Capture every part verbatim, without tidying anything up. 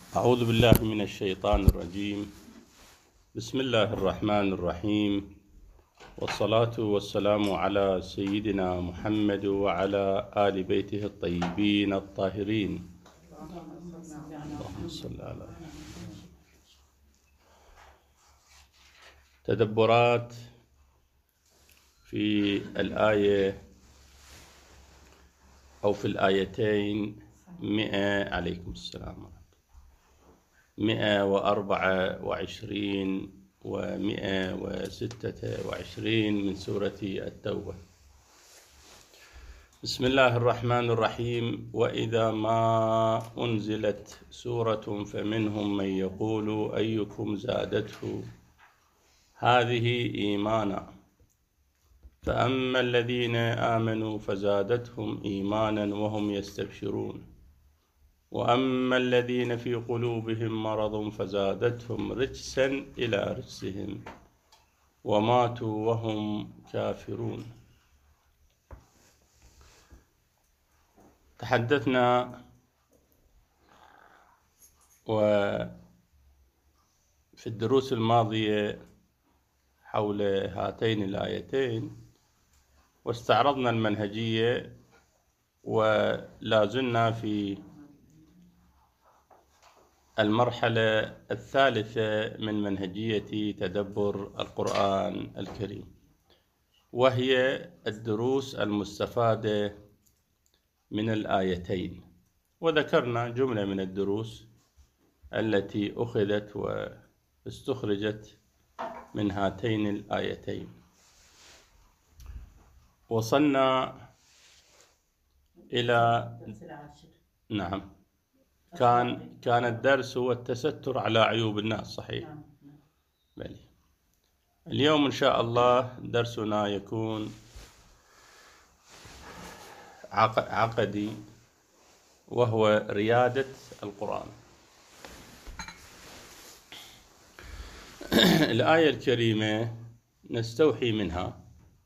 أعوذ بالله من الشيطان الرجيم. بسم الله الرحمن الرحيم، والصلاة والسلام على سيدنا محمد وعلى آل بيته الطيبين الطاهرين. اللهم صل على تدبرات في الآية أو في الآيتين مئة عليكم السلام مئة وأربعة وعشرين ومئة وستة وعشرين من سورة التوبة. بسم الله الرحمن الرحيم. وإذا ما أنزلت سورة فمنهم من يقول أيكم زادته هذه إيمانا فأما الذين آمنوا فزادتهم إيمانا وهم يستبشرون وأما الذين في قلوبهم مرض فزادتهم رجسا إلى رجسهم وماتوا وهم كافرون. تحدثنا وفي الدروس الماضية حول هاتين الآيتين واستعرضنا المنهجية، ولا زلنا في المرحلة الثالثة من منهجية تدبر القرآن الكريم، وهي الدروس المستفادة من الآيتين. وذكرنا جملة من الدروس التي أخذت واستخرجت من هاتين الآيتين. وصلنا إلى نعم كان كان الدرس هو التستر على عيوب الناس، صحيح؟ بلي. اليوم إن شاء الله درسنا يكون عقدي، وهو ريادة القرآن. الآية الكريمة نستوحي منها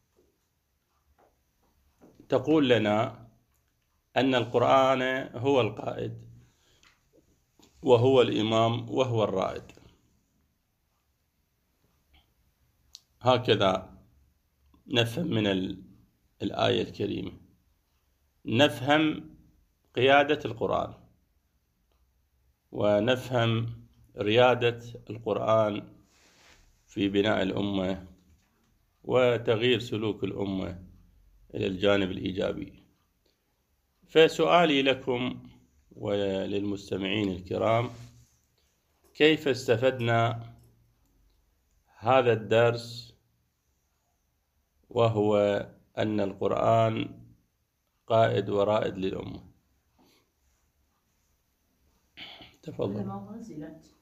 تقول لنا أن القرآن هو القائد وهو الإمام وهو الرائد. هكذا نفهم من الآية الكريمة، نفهم قيادة القرآن ونفهم ريادة القرآن في بناء الأمة وتغيير سلوك الأمة إلى الجانب الإيجابي. فسؤالي لكم وللمستمعين الكرام: كيف استفدنا هذا الدرس وهو أن القرآن قائد ورائد للأمة؟ تفضل. لما نزلت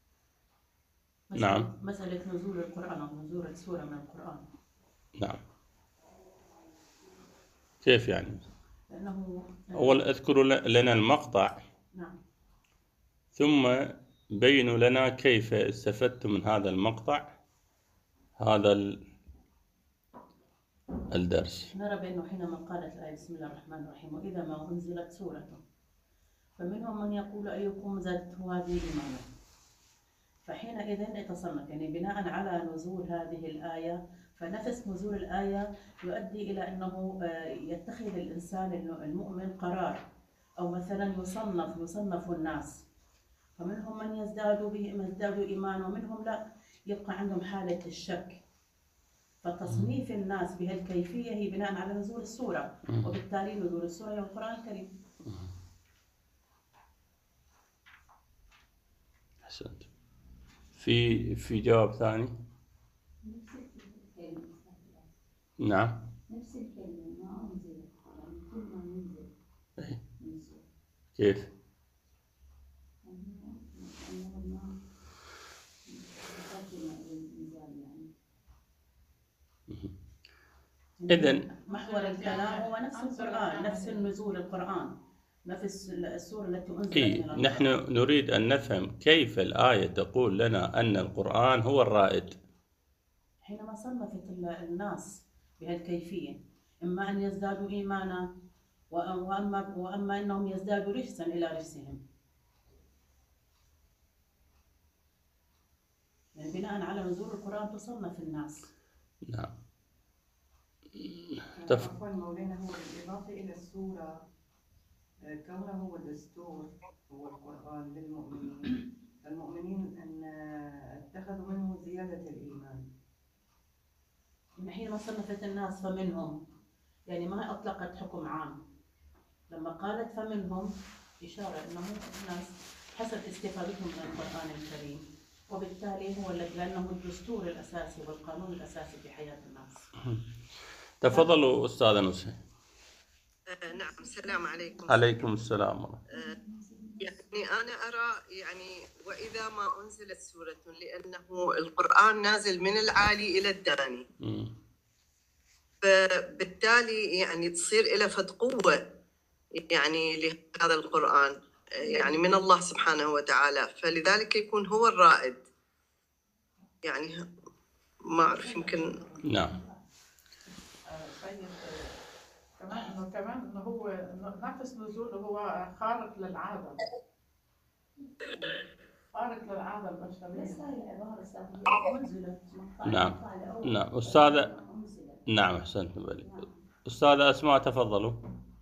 نعم. مسألة نزول القرآن أو نزول سورة من القرآن. نعم. كيف يعني؟ لأنه أول أذكر لنا المقطع. نعم. ثم بينوا لنا كيف استفدت من هذا المقطع هذا الدرس. نرى بأنه حينما قالت الآية بسم الله الرحمن الرحيم وإذا ما أنزلت سورة فمنهم من يقول أيكم زادته هذه إيمانا، فحينئذ اتصلنا يعني بناء على نزول هذه الآية، فنفس نزول الآية يؤدي إلى أنه يتخذ الإنسان المؤمن قرار، أو مثلا يصنف يصنف الناس، فمنهم من يزداد به من يزداد إيمانا ومنهم لا يبقى عندهم حالة الشك. فتصنيف الناس بهالكيفية هي بناء على نزول السورة، وبالتالي نزول السورة هي القرآن الكريم. أحسنت. في في جواب ثاني؟ نعم. نفس الكلمة ما أنزلت، يعني كل ما ينزل أي. كيف؟ إذن محور الكلام هو نفس القرآن، نفس النزول القرآن، نفس السورة التي أنزلت. إيه، نحن نريد أن نفهم كيف الآية تقول لنا أن القرآن هو الرائد. حينما صنفت الناس بهالكيفية، إما أن يزدادوا إيمانا وأما, وأما أنهم يزدادوا رجسا إلى رجسهم. بناء على نزول القرآن تصنف الناس. نعم. تف... عفوا مولانا، هو بالإضافة إلى السورة كونه هو دستور، هو القرآن للمؤمنين، المؤمنين أن اتخذوا منه زيادة الإيمان. حين صنفت الناس فمنهم، يعني ما أطلقت حكم عام، لما قالت فمنهم إشارة أنه الناس حسب استفادتهم من القرآن الكريم، وبالتالي هو لأنه الدستور الأساسي والقانون الأساسي في حياة الناس. تفضلوا أستاذة نسى. آه نعم، السلام عليكم. عليكم السلام. آه يعني أنا أرى يعني وإذا ما أنزلت سورة، لأنه القرآن نازل من العالي إلى الداني، م. فبالتالي يعني تصير إلى فد قوة يعني لهذا القرآن يعني من الله سبحانه وتعالى، فلذلك يكون هو الرائد. يعني ما أعرف، يمكن نعم. كمان انه كمان انه هو نفس نزوله هو خارق للعاده، خارق للعاده البشريه. بس هاي العباره استاذ منزلت. نعم نعم استاذه. نعم احسنت. استاذه اسماء تفضلوا.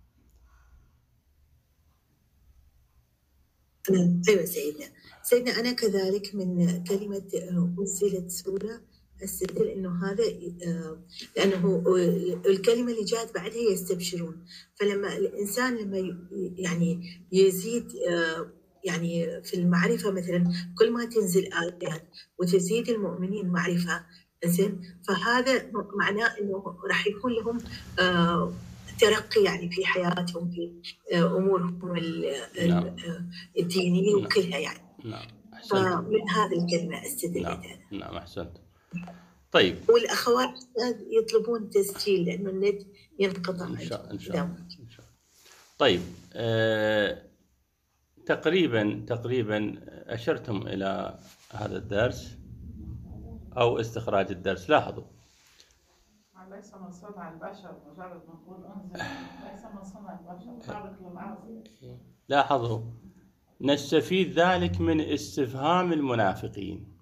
ايوه سيدنا. سيدنا انا كذلك من كلمه انزلت سوره استدل انه هذا لانه الكلمه اللي جاءت بعدها يستبشرون، فلما الانسان لما يعني يزيد يعني في المعرفه، مثلا كل ما تنزل ايات وتزيد المؤمنين معرفه زين، فهذا معناه انه راح يكون لهم ترقي يعني في حياتهم، في امورهم الدينيه وكلها يعني. نعم. فمن هذه الكلمه استدل. نعم. نعم احسنت. طيب. والأخوات يطلبون تسجيل لأنه النت ينقطع. إن شاء, إن شاء الله. إن شاء الله. طيب آه، تقريبا تقريبا أشرتم إلى هذا الدرس أو استخراج الدرس. لاحظوا ليس من صنع البشر، مجرد نقول أنزل، ليس من صنع البشر، خارق للعاده. لاحظوا نستفيد ذلك من استفهام المنافقين.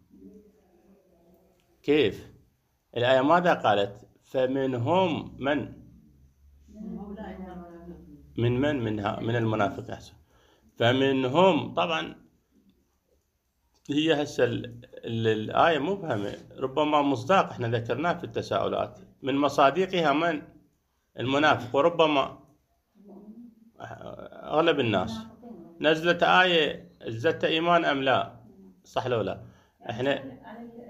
كيف؟ الآية ماذا قالت؟ فمنهم من؟ من من منها من المنافق أحسن. فمنهم، طبعا هي هسه الآية مبهمة، ربما مصداق احنا ذكرناه في التساؤلات، من مصادقها من؟ المنافق، وربما أغلب الناس. نزلت آية ازددت إيمان أم لا؟ صح لو لا؟ احنا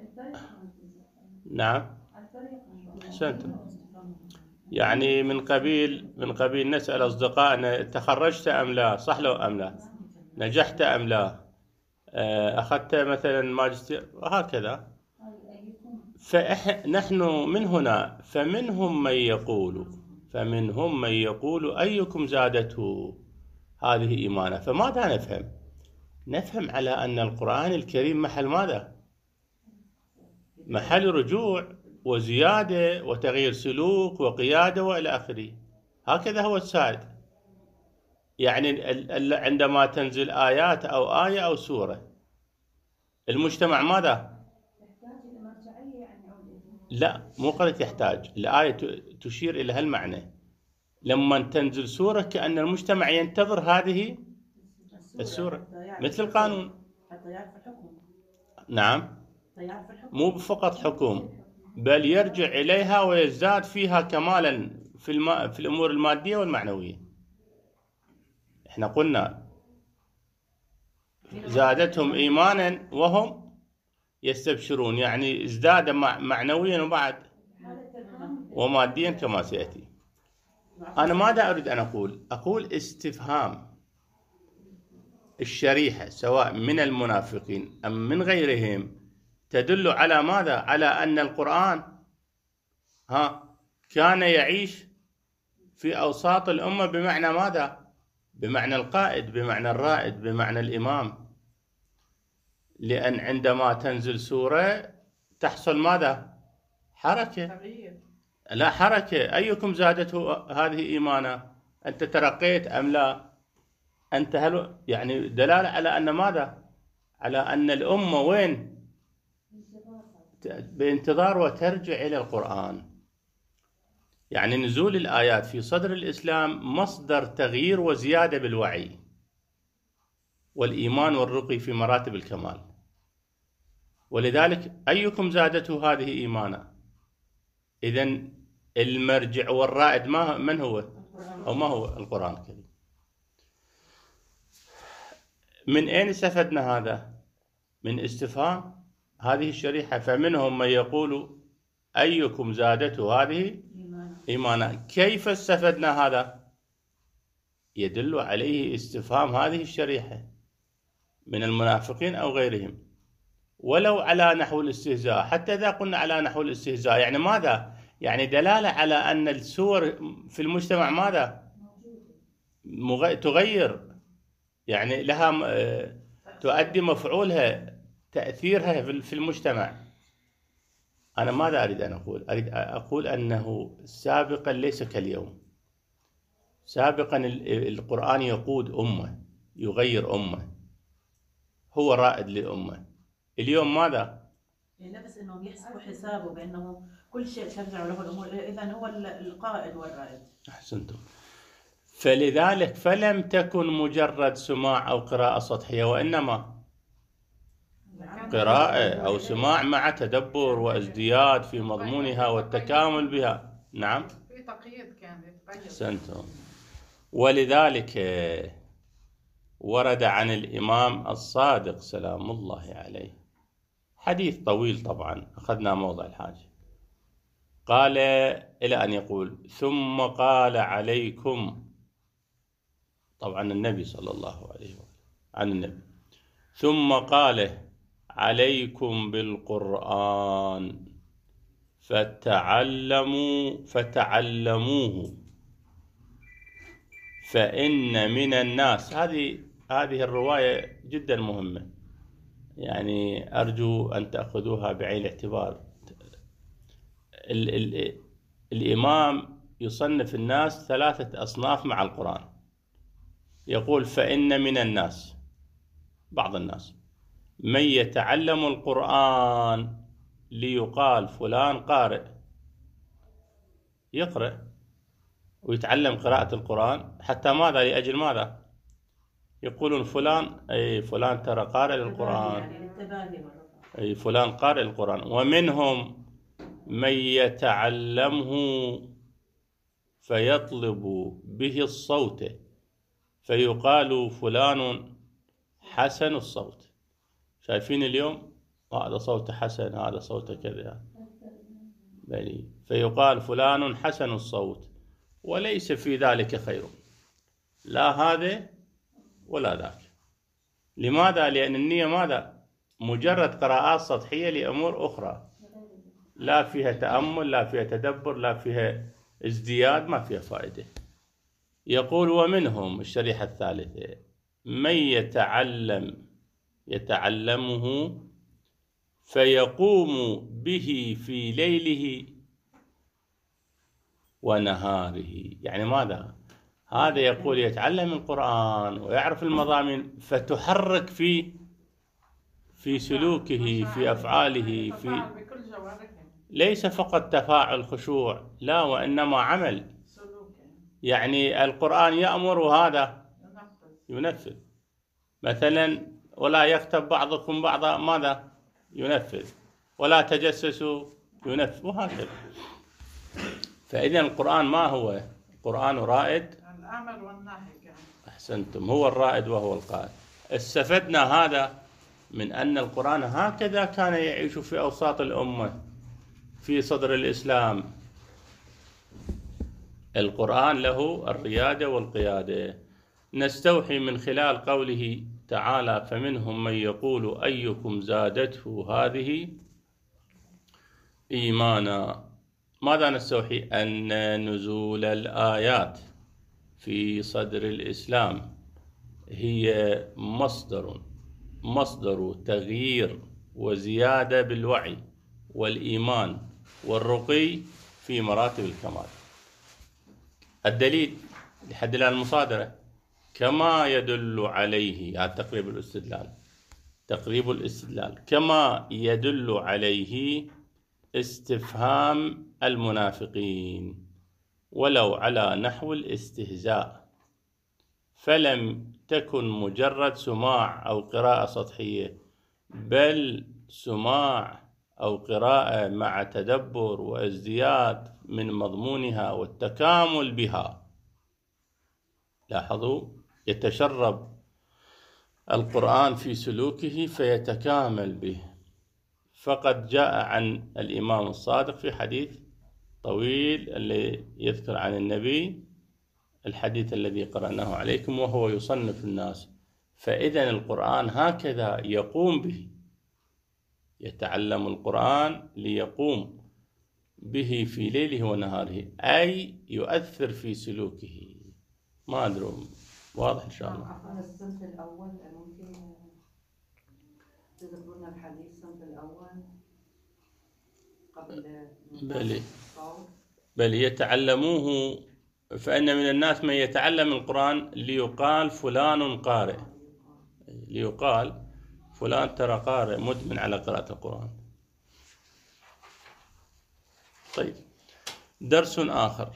نعم أحسنت. يعني من قبيل من قبيل نسأل أصدقائنا تخرجت أم لا؟ صح لو أم لا؟ نجحت أم لا؟ أخذت مثلا ماجستير وهكذا. فنحن من هنا فمنهم من يقول فمنهم من يقول أيكم زادته هذه إيمانا. فماذا نفهم؟ نفهم على أن القرآن الكريم محل ماذا؟ محل رجوع وزيادة وتغيير سلوك وقيادة وإلى آخره. هكذا هو السائد. يعني عندما تنزل آيات أو آية أو سورة، المجتمع ماذا؟ لا، مو قد يحتاج. الآية تشير إلى هالمعنى. لما تنزل سورة كأن المجتمع ينتظر هذه السورة مثل القانون. حتى يعرف الحكم. نعم، مو فقط حكم، بل يرجع إليها ويزداد فيها كمالا في, الم... في الأمور المادية والمعنوية. احنا قلنا زادتهم إيمانا وهم يستبشرون، يعني ازداد معنويا وبعد وماديا كما سيأتي. أنا ماذا أريد أن أقول؟ أقول استفهام الشريحة سواء من المنافقين أم من غيرهم تدل على ماذا؟ على أن القرآن ها كان يعيش في أوساط الأمة بمعنى ماذا؟ بمعنى القائد، بمعنى الرائد، بمعنى الإمام. لأن عندما تنزل سورة تحصل ماذا؟ حركة. لا حركة. أيكم زادته هذه إيمانا؟ أنت ترقيت أم لا؟ أنت هل يعني دلالة على أن ماذا؟ على أن الأمة وين؟ بانتظار وترجع إلى القرآن. يعني نزول الآيات في صدر الإسلام مصدر تغيير وزيادة بالوعي والإيمان والرقي في مراتب الكمال. ولذلك أيكم زادته هذه إيمانا. إذن المرجع والرائد ما من هو أو ما هو؟ القرآن الكريم. من أين استفدنا هذا؟ من استفهام هذه الشريحة. فمنهم من يقول أيكم زادته هذه إيمانا. كيف استفدنا هذا؟ يدل عليه استفهام هذه الشريحة من المنافقين أو غيرهم، ولو على نحو الاستهزاء. حتى إذا قلنا على نحو الاستهزاء يعني ماذا؟ يعني دلالة على أن السور في المجتمع ماذا؟ مغ... تغير، يعني لها تؤدي مفعولها، تأثيرها في المجتمع. أنا ماذا أريد أن أقول؟ أريد أقول أنه سابقا ليس كاليوم. سابقا القرآن يقود أمة، يغير أمة، هو رائد للأمة. اليوم ماذا؟ يعني بس انهم يحسبوا حسابه بانه كل شيء ترجع له الامور، اذا هو القائد والرائد. احسنتم. فلذلك فلم تكن مجرد سماع او قراءة سطحية، وانما قراءة او سماع مع تدبر وازدياد في مضمونها والتكامل بها. نعم. في تقييد كان يتقيد. احسنتم. ولذلك ورد عن الإمام الصادق سلام الله عليه حديث طويل، طبعا أخذنا موضع الحاجة. قال إلى أن يقول ثم قال عليكم، طبعا النبي صلى الله عليه وسلم عن النبي، ثم قال عليكم بالقرآن فتعلموا فتعلموه فإن من الناس. هذه هذه الرواية جدا مهمة، يعني أرجو أن تأخذوها بعين الاعتبار. ال ال الإمام يصنف الناس ثلاثة أصناف مع القرآن. يقول فإن من الناس، بعض الناس، من يتعلم القرآن ليقال فلان قارئ، يقرأ ويتعلم قراءة القرآن حتى ماذا؟ لأجل ماذا؟ يقولون فلان أي فلان ترى قارئ للقرآن، أي فلان قارئ القرآن. ومنهم من يتعلمه فيطلب به الصوت فيقال فلان حسن الصوت. شايفين اليوم هذا صوت حسن، هذا صوت كذا، فيقال فلان حسن الصوت، وليس في ذلك خير، لا هذا ولا ذاك. لماذا؟ لأن النية ماذا؟ مجرد قراءات سطحية لأمور أخرى، لا فيها تأمل، لا فيها تدبر، لا فيها ازدياد، ما فيها فائدة. يقول ومنهم الشريحة الثالثة من يتعلم يتعلمه فيقوم به في ليله ونهاره. يعني ماذا؟ هذا يقول يتعلم القرآن ويعرف المضامين فتحرك في في سلوكه، في أفعاله، في ليس فقط تفاعل خشوع، لا، وإنما عمل. يعني القرآن يأمر وهذا ينفذ. مثلا ولا يغتب بعضكم بعضا، ماذا؟ ينفذ. ولا تجسسوا، ينفذ، وهكذا. فإذا القرآن ما هو؟ القرآن رائد، الأمر والنهي كان. أحسنتم، هو الرائد وهو القائد. استفدنا هذا من أن القرآن هكذا كان يعيش في أوساط الأمة في صدر الإسلام. القرآن له الريادة والقيادة. نستوحي من خلال قوله تعالى فمنهم من يقول أيكم زادته هذه إيمانا. ماذا نستوحي؟ أن نزول الآيات في صدر الإسلام هي مصدر مصدر تغيير وزيادة بالوعي والإيمان والرقي في مراتب الكمال. الدليل لحد الآن المصادرة كما يدل عليه، هذا تقريب الاستدلال، تقريب الاستدلال، كما يدل عليه استفهام المنافقين ولو على نحو الاستهزاء، فلم تكن مجرد سماع أو قراءة سطحية، بل سماع أو قراءة مع تدبر وازدياد من مضمونها والتكامل بها. لاحظوا، يتشرب القرآن في سلوكه فيتكامل به. فقد جاء عن الإمام الصادق في حديث طويل اللي يذكر عن النبي الحديث الذي قرأناه عليكم وهو يصنف الناس. فإذا القرآن هكذا يقوم به، يتعلم القرآن ليقوم به في ليله ونهاره، أي يؤثر في سلوكه. ما أدري واضح إن شاء الله. عفوا الصنف الأول ممكن تذكرنا الحديث الصنف الأول قبل بل بل يتعلموه، فإن من الناس من يتعلم القرآن ليقال فلان قارئ، ليقال فلان ترى قارئ مدمن على قراءة القرآن. طيب، درس آخر.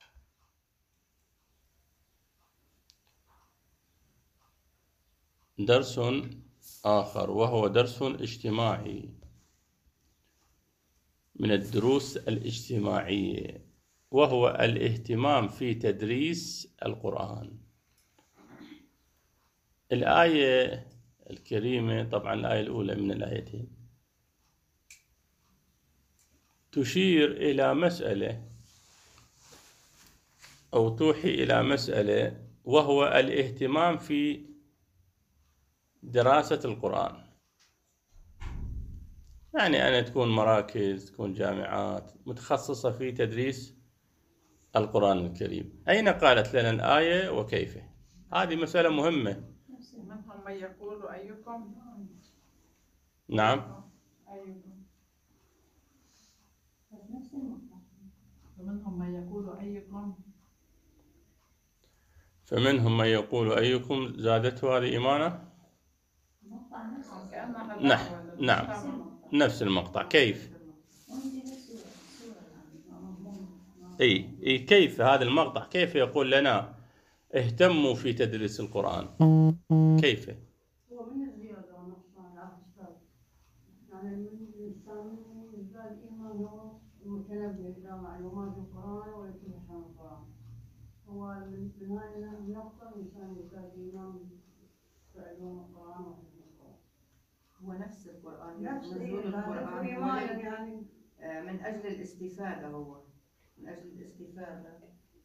درس آخر وهو درس اجتماعي من الدروس الاجتماعية، وهو الاهتمام في تدريس القرآن. الآية الكريمة، طبعا الآية الأولى من الآيتين، تشير إلى مسألة أو توحي إلى مسألة، وهو الاهتمام في دراسة القرآن. يعني أن تكون مراكز، تكون جامعات متخصصة في تدريس القرآن الكريم. أين قالت لنا الآية وكيف؟ هذه مسألة مهمة. منهم من يقول أيكم. نعم. أيكم. ومنهم من يقول أيكم. فمنهم من يقول أيكم زادته هذه إيمانا. نعم نعم نفس المقطع. كيف؟ اي اي كيف هذا المقطع كيف يقول لنا اهتموا في تدريس القرآن؟ كيف؟ هو من الزيادة والنقصان على الأستاذ، يعني الإنسان يزداد إيمانه متنبه إلى معلومات القرآن ويتبع القرآن. هو من هذه النقطة الإنسان يزداد إيمان بعلوم القرآن وحفظ القرآن. هو نفس القرآن، نفس نزول القرآن يعني من أجل الاستفادة، هو من أجل الاستفادة.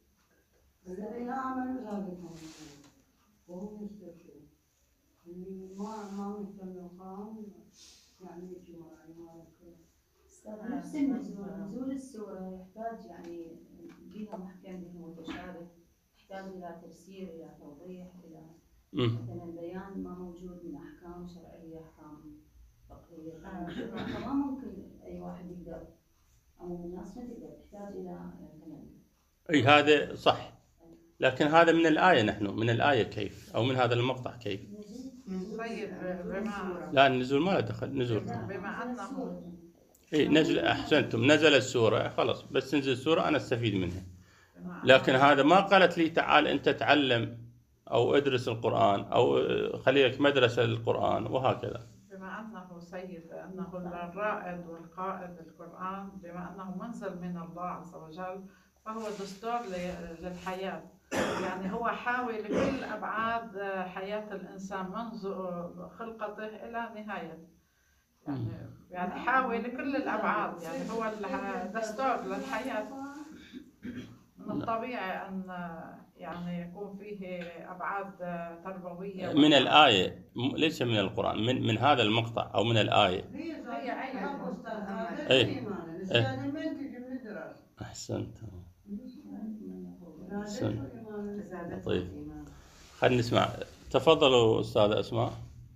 الذين آمنوا زادتهم وهم يستبشرون. اللي ما ما مهتم بالقرآن يعني يجي مع إيمان الكل. نفس النزول، نزول السورة يحتاج يعني بها محكم به متشابه، يحتاج إلى تفسير، إلى توضيح، إلى مثلا بيان ما موجود من أحكام شرعية، أحكام فقهية. فما ممكن أي واحد يقدر أو من الناس ما تقدر، تحتاج إلى مثلا. أي هذا صح، لكن هذا من الآية، نحن من الآية كيف، أو من هذا المقطع كيف. طيب بما لا النزول ما له دخل. نزول بما أنه إيه نزل، أحسنتم، نزل السورة خلاص، بس تنزل السورة أنا استفيد منها. لكن هذا ما قالت لي تعال أنت تعلم أو ادرس القرآن أو خليك مدرسة للقرآن وهكذا. بما أنه سيد، أنه الرائد والقائد للقرآن، بما أنه منزل من الله عز وجل، فهو دستور للحياة. يعني هو حاوي لكل أبعاد حياة الإنسان منذ خلقته إلى نهايته. يعني يعني حاوي لكل الأبعاد، يعني هو دستور للحياة. من الطبيعي أن يعني يكون فيه أبعاد تربوية من الآية، ليس من القرآن، من من هذا المقطع أو من الآية. هي أي أستاذ إيه. هذا من تجي من الدراسة. أحسنت. زادتهم طيب، إيمان. خلينا نسمع. تفضلوا أستاذة أسماء.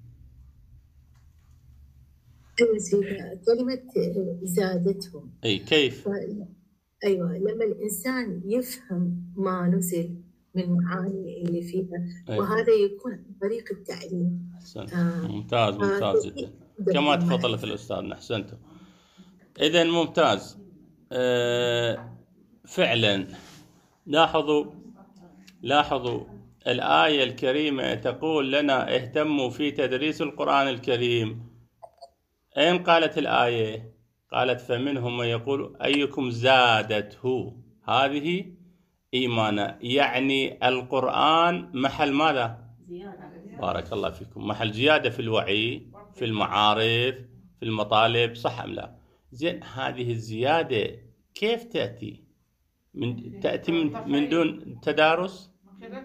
أيوة سيدة، كلمة زادتهم. أي كيف؟ أيوة، لما الإنسان يفهم ما نزل من المعاني اللي فيها، أي. وهذا يكون عن طريق التعليم. أحسنت. آه. ممتاز ممتاز جدا آه. كما تفضلت الأستاذ. أحسنتم. إذن ممتاز. أه فعلا لاحظوا لاحظوا الآية الكريمة تقول لنا اهتموا في تدريس القرآن الكريم. أين قالت الآية؟ قالت فمنهم من يقول أيكم زادته هذه إيمانا، يعني القرآن محل ماذا؟ زيادة. بارك الله فيكم. محل زيادة في الوعي، في المعارف، في المطالب، صح أم لا؟ زين، هذه الزيادة كيف تأتي؟ من تأتي من, من دون تدارس؟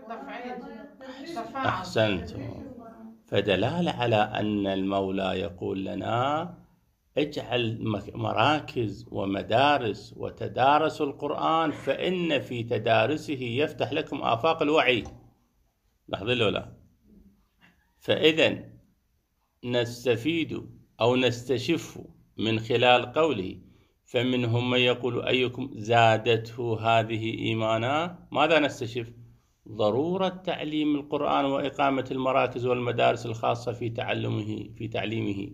أحسنتم. فدلالة على أن المولى يقول لنا اجعل مراكز ومدارس وتدارسوا القرآن، فإن في تدارسه يفتح لكم آفاق الوعي. لاحظوا له لا؟ فإذا نستفيد أو نستشف من خلال قوله فمنهم من يقول أيكم زادته هذه إيمانا، ماذا نستشف؟ ضرورة تعليم القرآن وإقامة المراكز والمدارس الخاصة في تعلمه في تعليمه.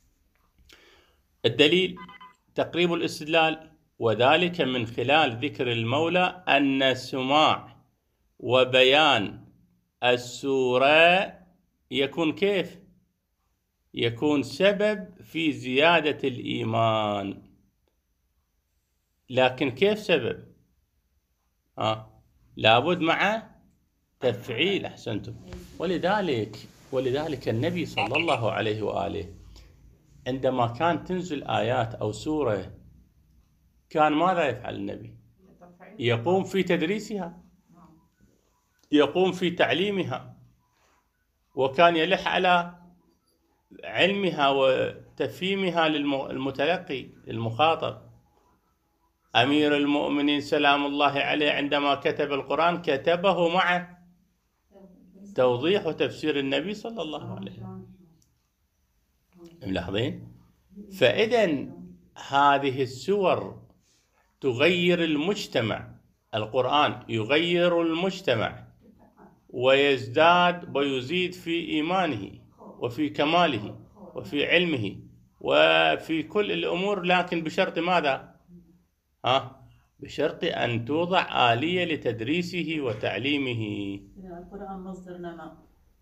الدليل تقريب الاستدلال، وذلك من خلال ذكر المولى أن سماع وبيان السورة يكون كيف؟ يكون سبب في زيادة الإيمان. لكن كيف سبب؟ آه. لابد مع تفعيل. أحسنتم. ولذلك ولذلك النبي صلى الله عليه وآله عندما كان تنزل آيات أو سورة كان ماذا يفعل النبي؟ يقوم في تدريسها، يقوم في تعليمها، وكان يلح على علمها وتفهيمها للمتلقي المخاطب. أمير المؤمنين سلام الله عليه عندما كتب القرآن كتبه مع توضيح وتفسير النبي صلى الله عليه وسلم. ملاحظين؟ فإذا هذه السور تغير المجتمع. القرآن يغير المجتمع ويزداد ويزيد في إيمانه وفي كماله وفي علمه وفي كل الأمور، لكن بشرط ماذا؟ ها؟ بشرط أن توضع آلية لتدريسه وتعليمه. القرآن مصدر نماء.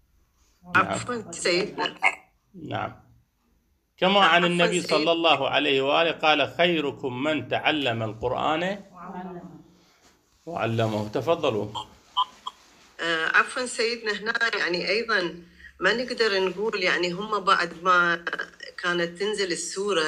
عفوا سيدنا. نعم. كما عن النبي صلى الله عليه وآله قال خيركم من تعلم القرآن وعلمه. تفضلوا. آه عفوا سيدنا، هنا يعني أيضا ما نقدر نقول يعني هم بعد ما كانت تنزل السورة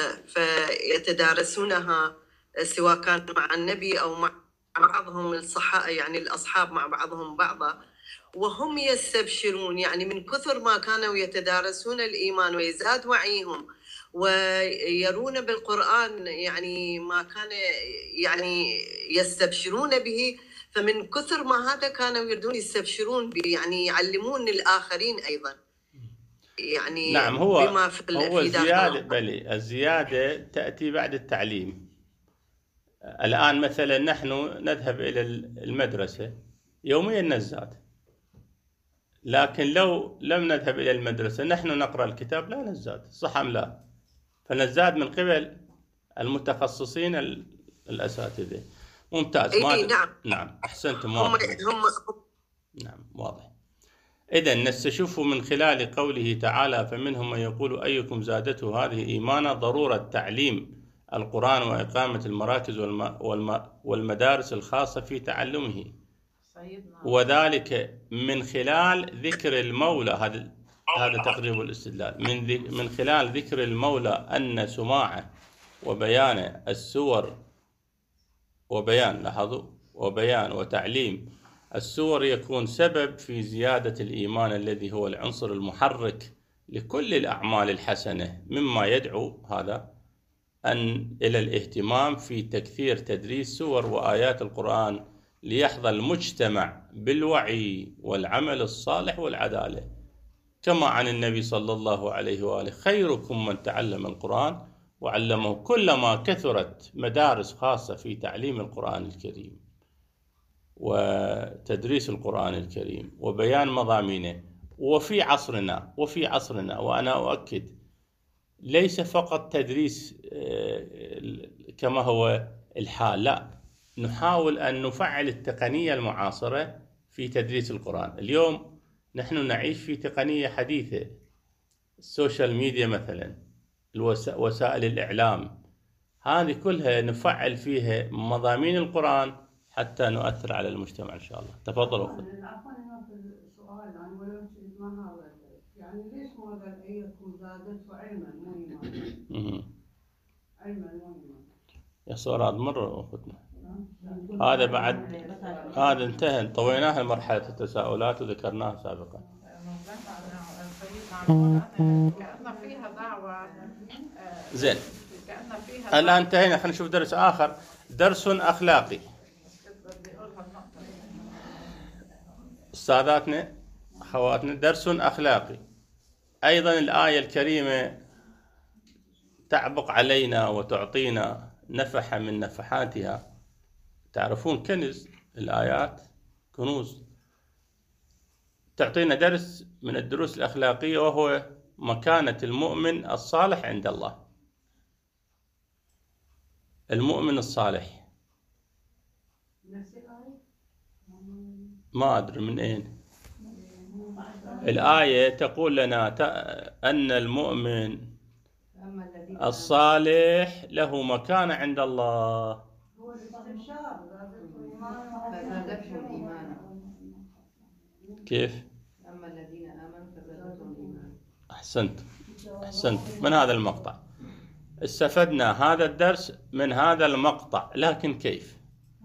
فيتدارسونها سواء كان مع النبي أو مع بعضهم الصحابة، يعني الأصحاب مع بعضهم بعضا، وهم يستبشرون يعني من كثر ما كانوا يتدارسون الإيمان ويزداد وعيهم ويرون بالقرآن يعني ما كان يعني يستبشرون به، فمن كثر ما هذا كانوا يردون يستبشرون به، يعني يعلمون الآخرين أيضا. يعني نعم، هو بما في هو في الزيادة بلي الزيادة تأتي بعد التعليم. الآن مثلا نحن نذهب إلى المدرسة يوميا نزداد، لكن لو لم نذهب إلى المدرسة نحن نقرأ الكتاب لا نزداد، صح أم لا؟ فنزداد من قبل المتخصصين الأساتذة. ممتاز. إيه نعم نعم أحسنتم. هم واضح. هم نعم واضح. إذن نستشف من خلال قوله تعالى فمنهم من يقول أيكم زادته هذه إيمانا ضرورة تعليم القرآن وإقامة المراكز والم... والم... والمدارس الخاصة في تعلمه، وذلك من خلال ذكر المولى. هذا هذا تقريب الاستدلال. من ذ... من خلال ذكر المولى أن سماعه وبيان السور وبيان لاحظوا وبيان وتعليم السور يكون سبب في زيادة الإيمان الذي هو العنصر المحرك لكل الأعمال الحسنة، مما يدعو هذا أن إلى الاهتمام في تكثير تدريس سور وآيات القرآن ليحظى المجتمع بالوعي والعمل الصالح والعدالة، كما عن النبي صلى الله عليه وآله خيركم من تعلم القرآن وعلمه. كلما كثرت مدارس خاصة في تعليم القرآن الكريم وتدريس القرآن الكريم وبيان مضامينه. وفي عصرنا وفي عصرنا وأنا أؤكد ليس فقط تدريس كما هو الحال، لا، نحاول أن نفعل التقنية المعاصرة في تدريس القرآن. اليوم نحن نعيش في تقنية حديثة، السوشيال ميديا مثلا، وسائل الإعلام، هذه كلها نفعل فيها مضامين القرآن حتى نؤثر على المجتمع إن شاء الله. تفضلوا. عفوا هنا في السؤال يعني ولو ما هذا يعني ليش ما قال أيكم زادته علما مو إيمانا؟ علما مو إيمانا. يا صورات مرة أخذنا هذا بعد، هذا انتهى، طويناها المرحلة التساؤلات وذكرناها سابقا. كأن فيها دعوة. زين، الآن انتهينا، خلينا نشوف درس آخر، درس أخلاقي. أستاذاتنا أخواتنا، درس أخلاقي. أيضا الآية الكريمة تعبق علينا وتعطينا نفحة من نفحاتها. تعرفون كنز الآيات كنوز، تعطينا درس من الدروس الأخلاقية، وهو مكانة المؤمن الصالح عند الله. المؤمن الصالح، ما أدري من أين الآية تقول لنا أن المؤمن الصالح له مكانة عند الله. كيف؟ أما الذين آمنوا فزادتهم إيمانا. أحسنت أحسنت. من هذا المقطع استفدنا هذا الدرس من هذا المقطع، لكن كيف؟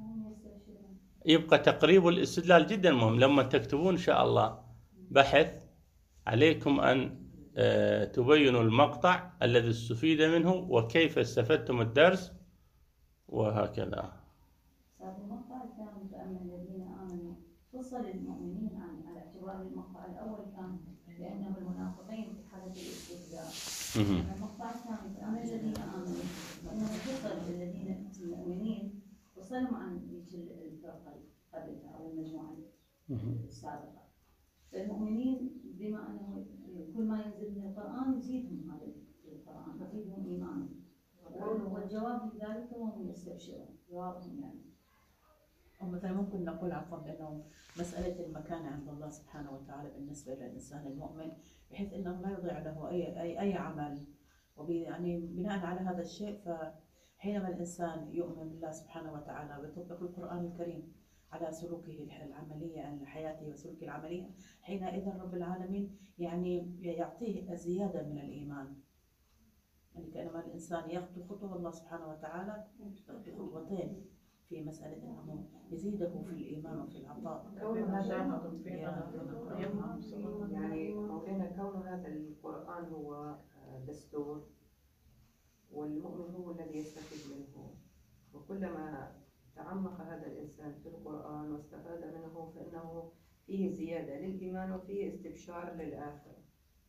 يبقى تقريب الاستدلال جدا مهم. لما تكتبون إن شاء الله بحث عليكم أن تبينوا المقطع الذي استفيد منه وكيف استفدتم الدرس وهكذا. المقطع الثاني فأما الذين آمنوا فصل المؤمنين عن على اعتبار المقطع الأول كان لأنه المنافقين في حالة الاستهزاء. المقطع الثاني فأما الذين آمنوا فإنه فصل الذين المؤمنين فصلهم عن الفرقة قبلها أو المجموعة السابقة. فالمؤمنين بما أنه كل ما ينزل من القرآن يزيدهم هذا القرآن، يزيدهم إيمانا، والجواب لذلك هم يستبشرون جوابهم يعني. أو مثلا ممكن نقول عفوا بأنه مسألة المكانة عند الله سبحانه وتعالى بالنسبة للإنسان المؤمن، بحيث أنه لا يضيع له أي أي أي عمل، ويعني بناء على هذا الشيء فحينما الإنسان يؤمن بالله سبحانه وتعالى ويطبق القرآن الكريم على سلوكه العملية، عن حياته وسلوكه العملية، حينئذ رب العالمين يعني يعطيه زيادة من الإيمان. يعني كأنما الإنسان يخطو خطوة الله سبحانه وتعالى يخطو خطوتين في مسألة أنه يزيده في الإيمان وفي العطاء. يعني مولانا كون هذا القرآن هو دستور والمؤمن هو الذي يستفيد منه، وكلما تعمق هذا الإنسان في القرآن واستفاد منه فإنه فيه زيادة للإيمان وفيه استبشار للآخرة.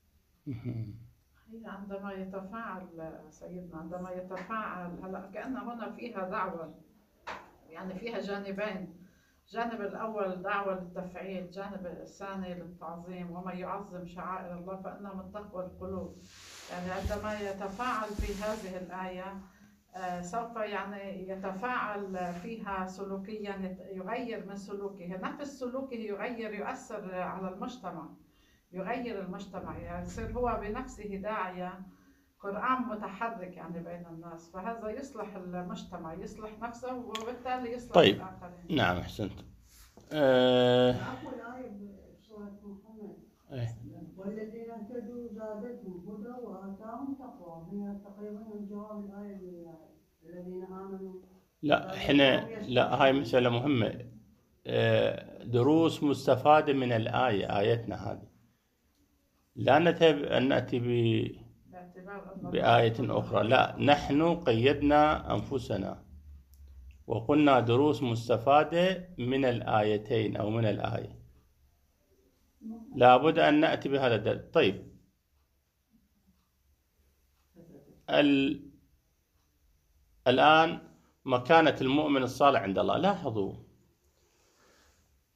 عندما يتفاعل سيدنا، عندما يتفاعل هلا كأن هنا فيها دعوة، يعني فيها جانبين، جانب الأول دعوة للتفعيل، الجانب الثاني للتعظيم، ومن يعظم شعائر الله فإنها من تقوى القلوب. يعني عندما يتفاعل في هذه الآية سوف يعني يتفاعل فيها سلوكيا، يغير من سلوكه، نفس سلوكه يغير، يؤثر على المجتمع، يغير المجتمع، يعني يصير هو بنفسه داعية، قرآن متحرك يعني بين الناس، فهذا يصلح المجتمع، يصلح نفسه وبالتالي يصلح طيب. الآخرين. نعم أحسنت. أه... أقول آية بسورة محمد أيه. والذين اهتدوا زادتهم هدى وآتاهم تقوى. هي تقريبا الجواب الآية اللي الذين آمنوا. لا احنا لا، هاي مسألة مهمة. أه... دروس مستفادة من الآية، آيتنا هذه لا نذهب أن نأتي ب بآية أخرى، لا، نحن قيدنا أنفسنا وقلنا دروس مستفادة من الآيتين أو من الآية، لابد أن نأتي بهذا الدليل. طيب، ال... الآن مكانة المؤمن الصالح عند الله. لاحظوا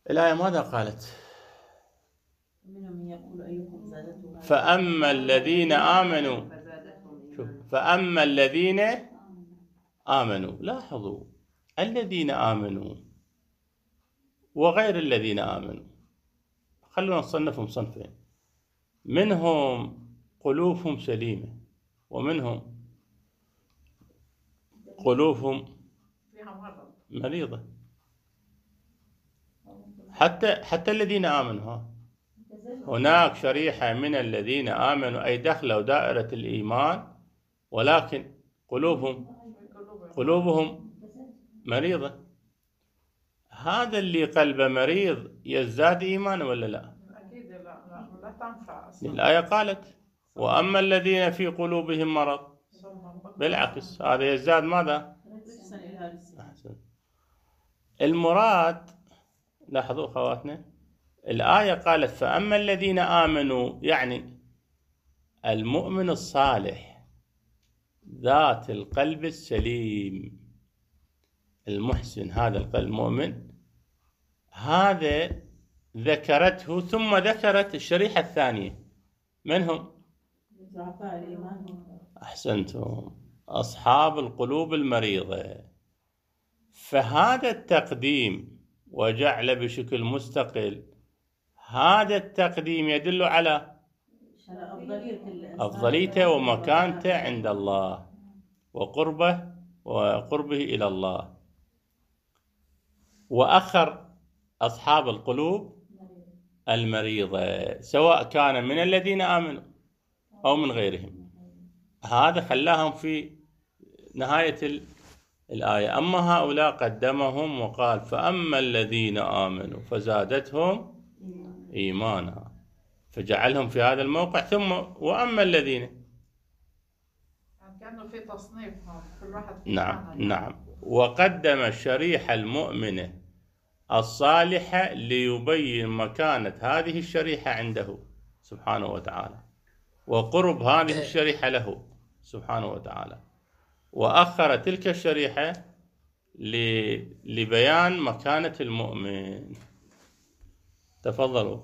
الآية ماذا قالت؟ منهم من يقول أيكم زادته فأما الذين آمنوا، شوف، فأما الذين آمنوا، لاحظوا الذين آمنوا وغير الذين آمنوا، خلونا نصنفهم صنفين. منهم قلوبهم سليمة، ومنهم قلوبهم مريضة. حتى حتى الذين آمنوا، هناك شريحة من الذين آمنوا أي دخلوا دائرة الإيمان، ولكن قلوبهم قلوبهم مريضة. هذا اللي قلبه مريض يزداد إيمانا ولا لا؟ أكيد لا لا لا تنفع أصلا. الآية قالت وأما الذين في قلوبهم مرض، بالعكس هذا يزداد ماذا؟ أحسن. المراد، لاحظوا خواتنا، الآية قالت فأما الذين آمنوا، يعني المؤمن الصالح ذات القلب السليم المحسن، هذا القلب المؤمن، هذا ذكرته ثم ذكرت الشريحة الثانية. من هم؟ أحسنتم، أصحاب القلوب المريضة. فهذا التقديم وجعل بشكل مستقل، هذا التقديم يدل على أفضليته ومكانته عند الله وقربه وقربه إلى الله، وأخر أصحاب القلوب المريضة سواء كان من الذين آمنوا أو من غيرهم. هذا خلاهم في نهاية الآية. أما هؤلاء قدمهم وقال فأما الذين آمنوا فزادتهم إيمانا، فجعلهم في هذا الموقع. ثم وأما الذين، يعني كأنه في تصنيف كل واحد. نعم نعم، وقدم الشريحة المؤمنة الصالحة ليبين مكانة هذه الشريحة عنده سبحانه وتعالى، وقرب هذه الشريحة له سبحانه وتعالى، وأخر تلك الشريحة لبيان مكانة المؤمن. تفضلوا.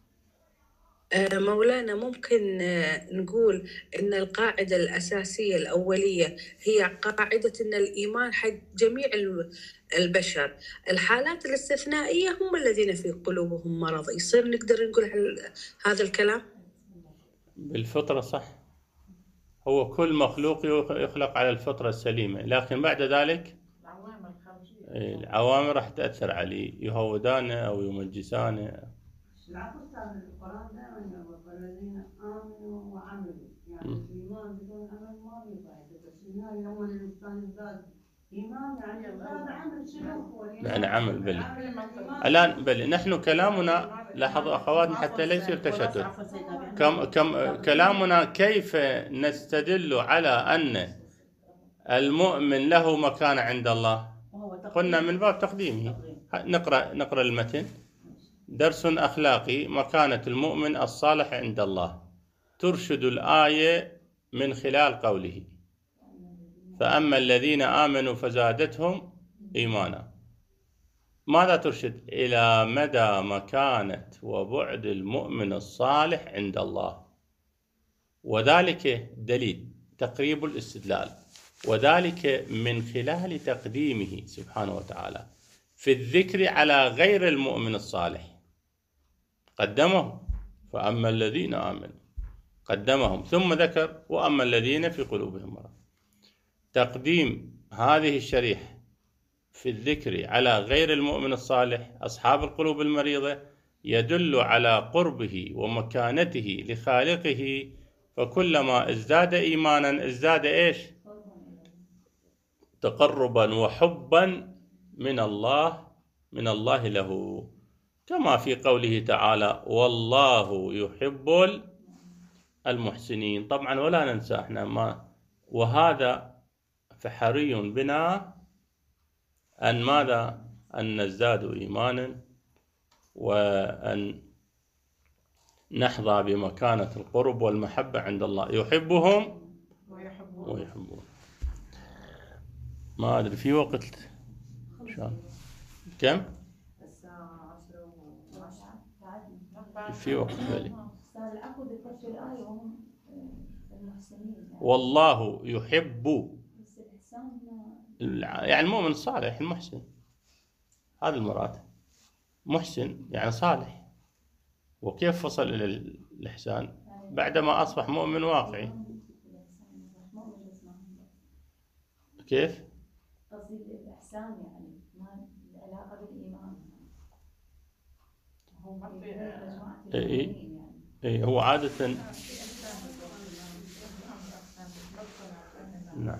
مولانا، ممكن نقول أن القاعدة الأساسية الأولية هي قاعدة أن الإيمان حق جميع البشر، الحالات الاستثنائية هم الذين في قلوبهم مرض. يصير نقدر نقول هذا الكلام؟ بالفطرة صح، هو كل مخلوق يخلق على الفطرة السليمة، لكن بعد ذلك العوامل راح تأثر عليه، يهودانه أو يمجسانه. العكس هذا القرآن دائما يقول الذين آمنوا وعملوا، يعني الإيمان بدون عمل ما في فائدة، بس النهاية يوم الإنسان يزداد إيمان يعني يزداد عمل سلوك. يعني عمل بل الآن بل نحن كلامنا، لاحظوا أخواتنا حتى لا يصير تشتت، كم كم كلامنا كيف نستدل على أن المؤمن له مكانة عند الله. قلنا من باب تقديمه. نقرأ نقرأ المتن. درس أخلاقي: مكانة المؤمن الصالح عند الله. ترشد الآية من خلال قوله فأما الذين آمنوا فزادتهم إيمانا. ماذا ترشد؟ إلى مدى مكانة وبعد المؤمن الصالح عند الله، وذلك دليل تقريب الاستدلال، وذلك من خلال تقديمه سبحانه وتعالى في الذكر على غير المؤمن الصالح. قدمهم فأما الذين آمنوا، قدمهم ثم ذكر وأما الذين في قلوبهم مرض. تقديم هذه الشريحة في الذكر على غير المؤمن الصالح أصحاب القلوب المريضة يدل على قربه ومكانته لخالقه، فكلما ازداد إيمانا ازداد إيش؟ تقربا وحبا من الله من الله له، كما في قوله تعالى والله يحب المحسنين. طبعا ولا ننسى احنا ما، وهذا فحري بنا أن ماذا؟ أن نزداد إيمانا وأن نحظى بمكانة القرب والمحبة عند الله. يحبهم ويحبون. ما أدري في وقت شان كم؟ الساعة عشرة في وقت بلي. أستاذ العفو ذكرت في الآية وهم المحسنين يعني. والله يحب، بس الإحسان يعني المؤمن الصالح المحسن، هذا المراد، محسن يعني صالح. وكيف وصل إلى الإحسان؟ بعدما أصبح مؤمن واقعي. كيف؟ قصدي الإحسان يعني ما العلاقة بالإيمان. هو ما في إيه إيه هو عادة نعم.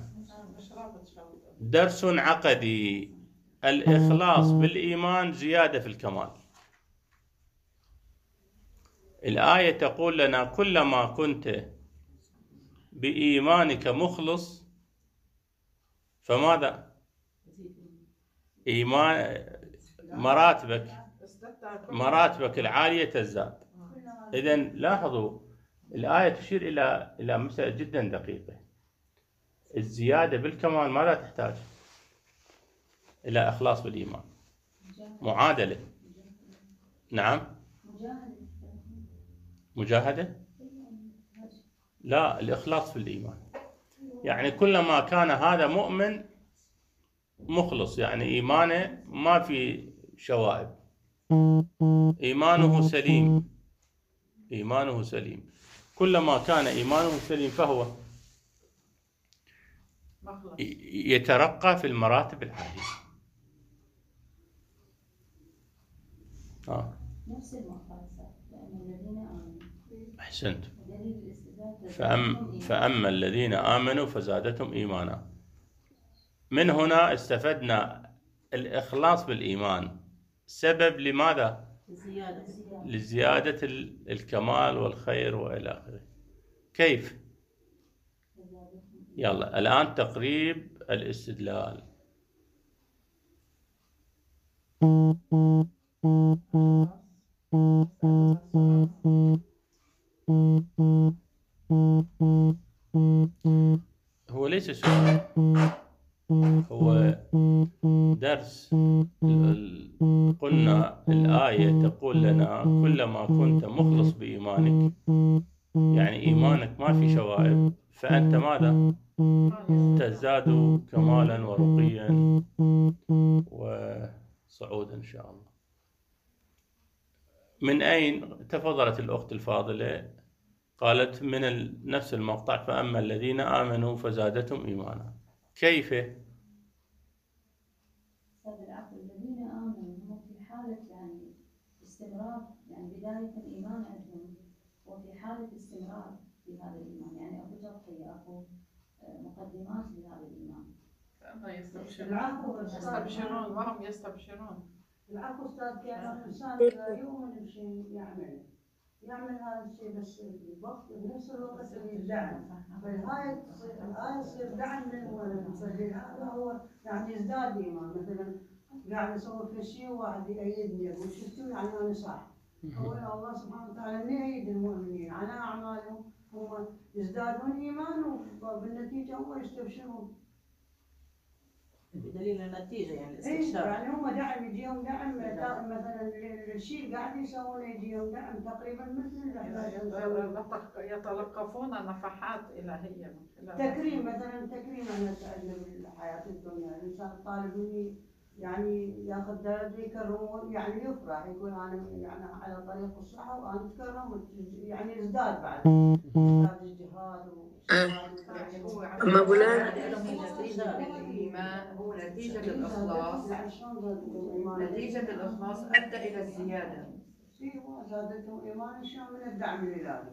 درس عقدي: الإخلاص بالإيمان زيادة في الكمال. الآية تقول لنا: كلما كنت بإيمانك مخلص فماذا؟ إيمان مراتبك مراتبك العالية تزداد. إذن لاحظوا الآية تشير إلى إلى مسألة جدا دقيقة. الزيادة بالكمال ماذا تحتاج؟ إلى إخلاص بالإيمان، معادلة. نعم، مجاهدة؟ لا، الإخلاص في الإيمان. يعني كلما كان هذا مؤمن مخلص، يعني إيمانه ما في شوائب، إيمانه سليم، إيمانه سليم. كلما كان إيمانه سليم فهو يترقى في المراتب العالية. آه. نفس المقال لأن الذين آمنوا. أحسنت. فأم فأما الذين آمنوا فزادتهم إيمانا. من هنا استفدنا الإخلاص بالإيمان سبب لماذا؟ لزيادة الكمال والخير وإلى آخره. كيف؟ يلا الآن تقريب الاستدلال. هو ليس سؤال، هو درس. قلنا الآية تقول لنا: كلما كنت مخلص بإيمانك، يعني إيمانك ما في شوائب، فأنت ماذا؟ تزداد كمالا ورقيا وصعودا إن شاء الله. من أين تفضلت الأخت الفاضلة؟ قالت من نفس المقطع: فأما الذين آمنوا فزادتهم إيمانا. كيف؟ الذين آمنوا هم في حالة يعني استمرار، يعني بداية الإيمان عندهم وفي حالة استمرار في هذا الإيمان، يعني أكو تضحية، أكو مقدمات لهذا الإيمان. فأما يستبشرون يستبشرون وهم يستبشرون. العفو أستاذ، كان الإنسان لا يؤمن بشيء يعمله يعمل هذا الشيء، بس الوقت بنفس الوقت يدعم. فالآية الآية تصير دعم للمؤمن، فهذا هو يعني يزداد إيمان. مثلا قاعد أسوي في شيء وواحد يأيدني يقول شفتوا يعني أنا صح. هو الله سبحانه وتعالى من يأيد المؤمنين على أعمالهم، هم يزدادون إيمان وبالنتيجة هم يستبشرون. بدليل النتيجة يعني إيه، الاستبشار. يعني هم دعم يجيهم دعم، مثلا الشيء قاعد يسوونه يجيهم دعم تقريبا مثل يتلقفون نفحات إلهية من خلال تكريم. مثلا تكريم أنا سألنا بالحياة الدنيا، الإنسان طالب مني يعني ياخذ درجة يكرمون، يعني يفرح يقول أنا يعني على طريق الصحة وأنا أتكرم، يعني يزداد بعد يزداد اجتهاد يعني هو مولانا الإيمان هو نتيجة الإخلاص، نتيجة الإخلاص أدى إلى الزيادة. ايوه زادتهم إيمان شامل الدعم الإلهي.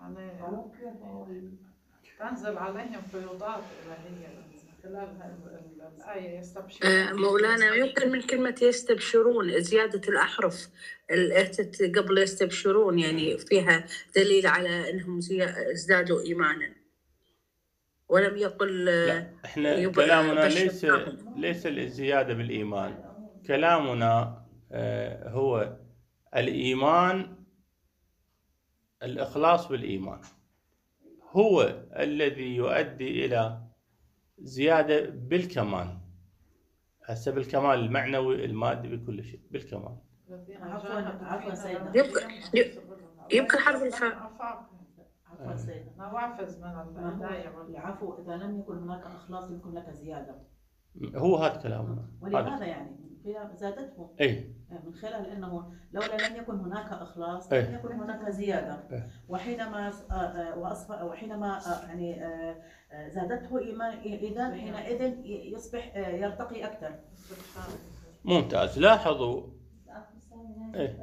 تنزل عليهم فيوضات إلهية خلال الآية يستبشرون. مولانا يمكن من كلمة يستبشرون زيادة الأحرف الأتت قبل يستبشرون، يعني فيها دليل على أنهم ازدادوا إيمانا، ولم يقل. لا، احنا كلامنا ليس ليس الزيادة بالإيمان. كلامنا آه هو الإيمان، الإخلاص بالإيمان هو الذي يؤدي إلى زيادة بالكمال، هسه بالكمال المعنوي المادي بكل شيء بالكمال. عفوا عفوا سيدنا، يمكن حرف الفاء. عفوا سيدنا. نوافذ من الهداية. العفو إذا لم يكن هناك إخلاص يكون لك زيادة. هو هذا كلامنا. ولهذا يعني فيها زادته. اي. من خلال انه لولا لم يكن هناك اخلاص أي. لم يكن هناك زياده. أي. وحينما واصبح وحينما يعني زادته ايمان اذا حينئذ يصبح يرتقي اكثر. ممتاز. لاحظوا ايه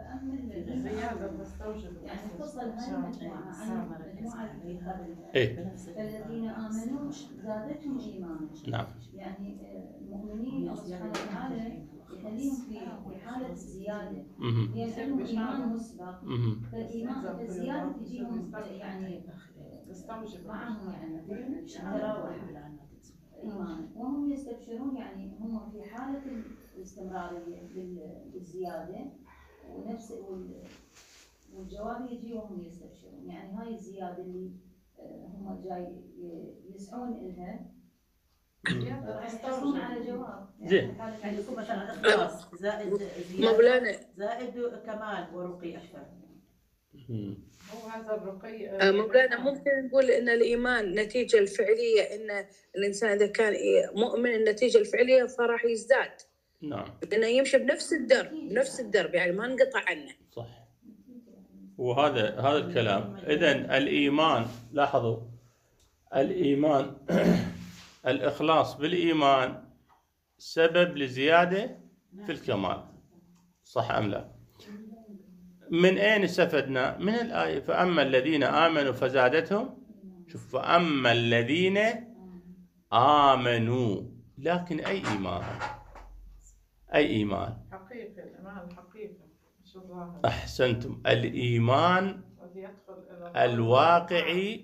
يعني تصل هاي المجموعة عن مجموعة ايه الذين آمنوا زادتهم إيمانا. نعم. يعني المؤمنين الله سبحانه وتعالى يخليهم في في حالة الزيادة. يعني عندهم إيمان مسبق. فالإيمان الزيادة تجيهم يعني تستوجب معهم يعني تراوح إيمان وهم يستبشرون يعني هم في حالة الاستمرارية بالزيادة ونفس والجواب يجي وهم يستبشرون. يعني هاي الزيادة اللي هم جاي يسعون إلها يحصلون على جواب. زين. يعني يكون مثلا إخلاص زائد مولانا زائد كمال ورقي أكثر. هو هذا الرقي. مولانا ممكن نقول ان الايمان النتيجه الفعليه ان الانسان اذا كان مؤمن النتيجه الفعليه فراح يزداد. نعم. لانه يمشي بنفس الدرب بنفس الدرب يعني ما انقطع عنه. صح. وهذا هذا الكلام. اذا الايمان لاحظوا الايمان الاخلاص بالايمان سبب لزياده في الكمال. صح ام لا؟ من أين استفدنا؟ من الآية فأما الذين آمنوا فزادتهم. شوف فأما الذين آمنوا لكن أي إيمان؟ أي إيمان؟ حقيقي الإيمان الحقيقي. أحسنتم. الإيمان الواقعي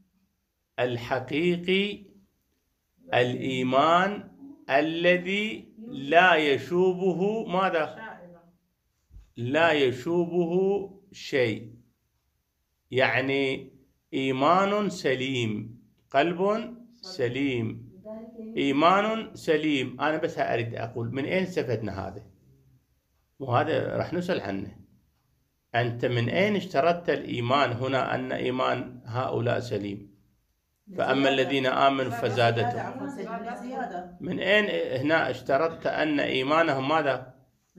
الحقيقي الإيمان الذي لا يشوبه ماذا؟ لا يشوبه شيء. يعني إيمان سليم قلب سليم إيمان سليم. أنا بس أريد أقول من أين استفدنا هذا؟ وهذا راح نسأل عنه. أنت من أين اشترطت الإيمان هنا أن إيمان هؤلاء سليم؟ فأما الذين آمنوا فزادتهم. من أين هنا اشترطت أن إيمانهم ماذا؟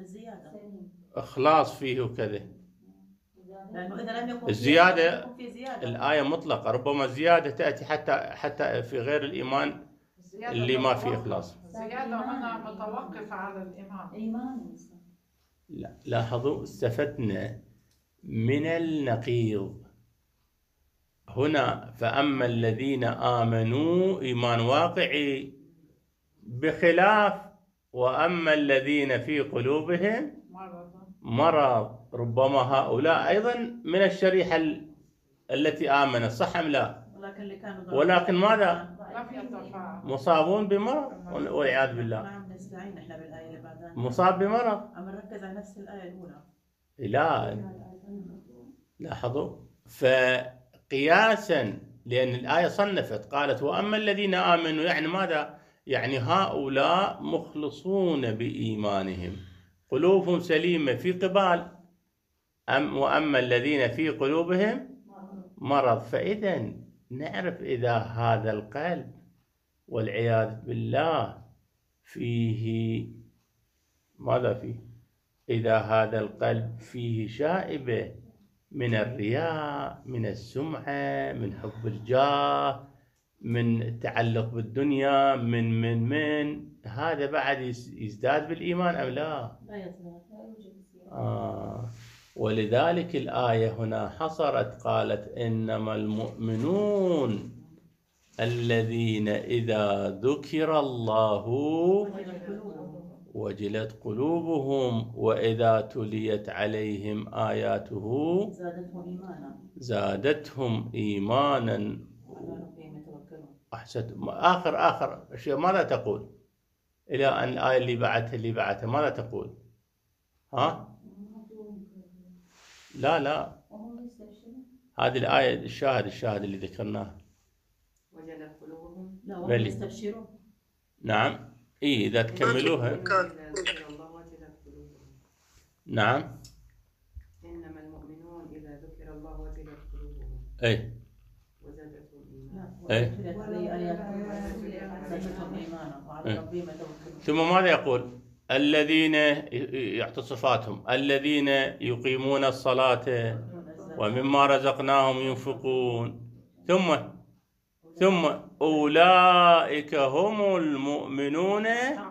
إخلاص فيه وكذا. لأنه إذا لم يكن الزيادة زيادة. الآية مطلقة. ربما زيادة تأتي حتى حتى في غير الإيمان اللي ما فيه إخلاص. زيادة هنا متوقفة على الإيمان. إيمان. لا لاحظوا استفدنا من النقيض هنا. فأما الذين آمنوا إيمان واقعي بخلاف وأما الذين في قلوبهم مرض. ربما هؤلاء أيضا من الشريحة التي آمنت. صح أم لا؟ ولكن, اللي كانوا ولكن ماذا؟ مصابون بمرض والعياذ بالله. نعم نستعين احنا بالآية اللي بعدها. مصاب بمرض. أما نركز على نفس الآية الأولى. لا لاحظوا فقياسا لأن الآية صنفت قالت وأما الذين آمنوا يعني ماذا؟ يعني هؤلاء مخلصون بإيمانهم قلوبهم سليمة في قبال أم وأما الذين في قلوبهم مرض. فإذا نعرف إذا هذا القلب والعياذ بالله فيه ماذا فيه؟ إذا هذا القلب فيه شائبة من الرياء من السمعة من حب الجاه من التعلق بالدنيا من من من هذا بعد يزداد بالإيمان أم لا؟ لا يزداد. آه. ولذلك الآية هنا حصرت قالت إنما المؤمنون الذين إذا ذكر الله وجلت قلوبهم وإذا تليت عليهم آياته زادتهم إيمانا زادتهم إيمانا. أحسنت. آخر آخر شيء ماذا تقول؟ إلى أن الآية اللي بعدها اللي بعدها ماذا تقول؟ ها؟ لا لا هذه الآية الشاهد الشاهد اللي ذكرناه. وجلت قلوبهم. لا وهم يستبشرون. نعم. إيه إذا تكملوها. نعم. إنما المؤمنون إذا ذكر الله أي وزادتهم إيمانا. أي. تلت علي آياتكم زادتهم إيمانا وعلى ربهم يتوكلون. ثم ماذا يقول؟ الذين يعطي صفاتهم الذين يقيمون الصلاة ومما رزقناهم ينفقون ثم ثم أولئك هم المؤمنون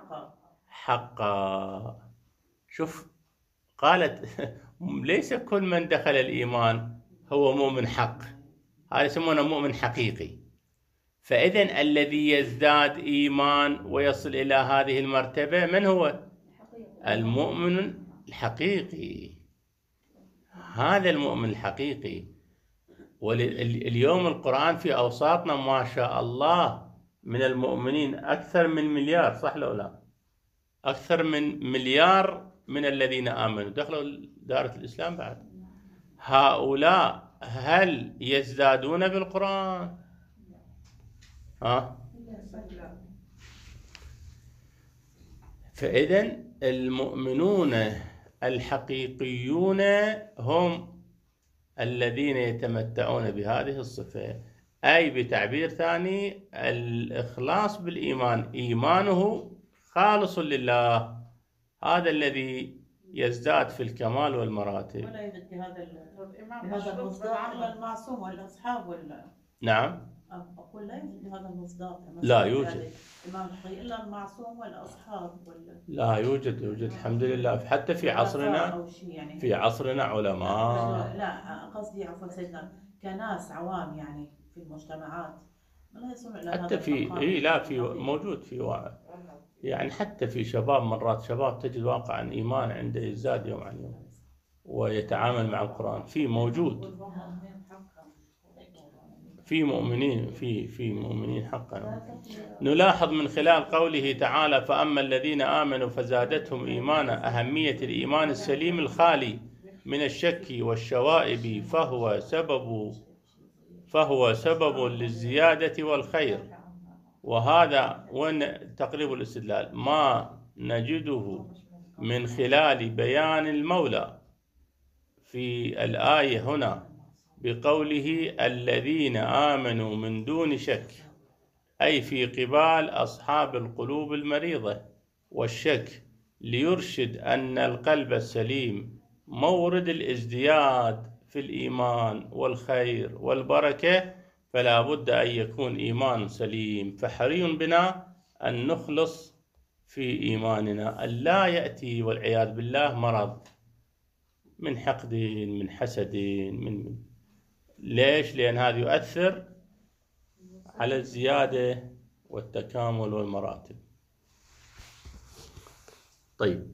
حقا. شوف قالت ليس كل من دخل الإيمان هو مؤمن حق، هذا يسمونه مؤمن حقيقي. فإذن الذي يزداد إيمان ويصل إلى هذه المرتبة من هو؟ المؤمن الحقيقي. هذا المؤمن الحقيقي. واليوم القرآن في أوساطنا ما شاء الله من المؤمنين أكثر من مليار، صح لو لا؟ أكثر من مليار من الذين آمنوا دخلوا دائرة الإسلام بعد. هؤلاء هل يزدادون بالقرآن؟ ها؟ فإذن المؤمنون الحقيقيون هم الذين يتمتعون بهذه الصفة، أي بتعبير ثاني الإخلاص بالإيمان، إيمانه خالص لله، هذا الذي يزداد في الكمال والمراتب. ولا يوجد بهذا بهذا المصداق إلا المعصوم والأصحاب ولا؟ نعم. أقول لا يوجد بهذا المصداق. لا يوجد. الإمام الحقيقي إلا المعصوم والأصحاب ولا؟ لا يوجد يوجد الحمد لله. حتى في عصرنا يعني في عصرنا علماء. لا قصدي عفوا سيدنا كناس عوام يعني في المجتمعات لا يصلون إلى هذا حتى في إيه لا في موجود في واحد يعني حتى في شباب مرات شباب تجد واقعا إيمان عنده يزداد يوم عن يوم ويتعامل مع القرآن، في موجود في مؤمنين في في مؤمنين حقا. نلاحظ من خلال قوله تعالى فأما الذين آمنوا فزادتهم إيمانا أهمية الإيمان السليم الخالي من الشك والشوائب، فهو سبب فهو سبب للزيادة والخير. وهذا وين تقريب الاستدلال ما نجده من خلال بيان المولى في الآية هنا بقوله الذين آمنوا من دون شك، أي في قبال أصحاب القلوب المريضة والشك، ليرشد أن القلب السليم مورد الازدياد في الإيمان والخير والبركة، فلا بد أن يكون إيمان سليم. فحري بنا أن نخلص في إيماننا، أن لا يأتي والعياذ بالله مرض من حقد من حسد من ليش؟ لأن هذا يؤثر على الزيادة والتكامل والمراتب. طيب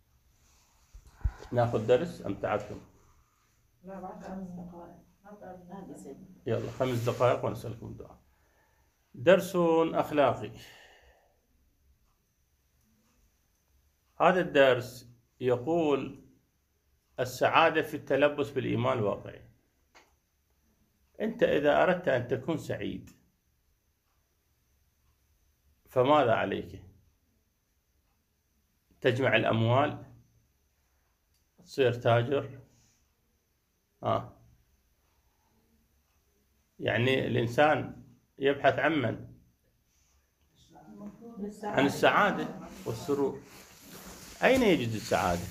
ناخذ درس أم تعبتم؟ لا بعد خمس دقائق. يلا خمس دقائق ونسألكم الدعاء. درس أخلاقي. هذا الدرس يقول السعادة في التلبس بالإيمان الواقعي. أنت إذا أردت أن تكون سعيد فماذا عليك؟ تجمع الأموال، تصير تاجر، آه. يعني الإنسان يبحث عن من؟ عن السعادة والسرور. أين يجد السعادة؟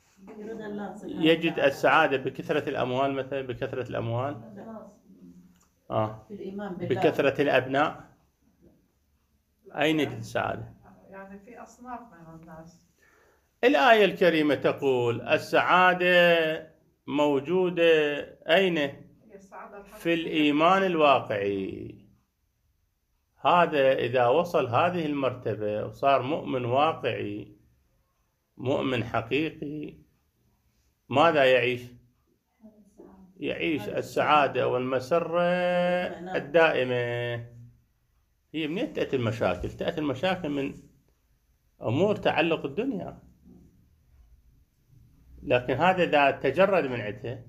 يجد السعادة بكثرة الأموال مثلا، بكثرة الأموال، آه. بكثرة الأبناء. أين يجد السعادة؟ يعني في أصناف من الناس. الآية الكريمة تقول السعادة موجودة أين؟ في الإيمان الواقعي. هذا إذا وصل هذه المرتبة وصار مؤمن واقعي مؤمن حقيقي، ماذا يعيش؟ يعيش السعادة والمسرة الدائمة. هي منين تأتي المشاكل؟ تأتي المشاكل من أمور تعلق الدنيا، لكن هذا إذا تجرد من عدته